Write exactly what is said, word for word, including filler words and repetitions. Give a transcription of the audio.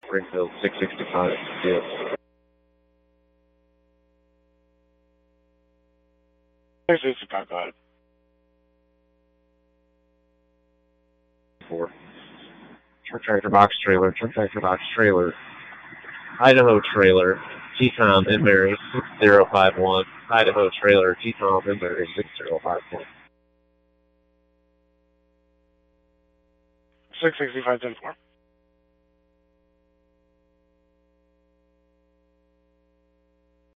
Springfield, six sixty-five. Yes. six sixty-five, go ahead. Four. Truck tractor box trailer, truck tractor box trailer. Idaho trailer, T-Tom and Mary, six zero five one. Idaho trailer, T-Tom and Mary, six zero five one. six sixty-five, ten four.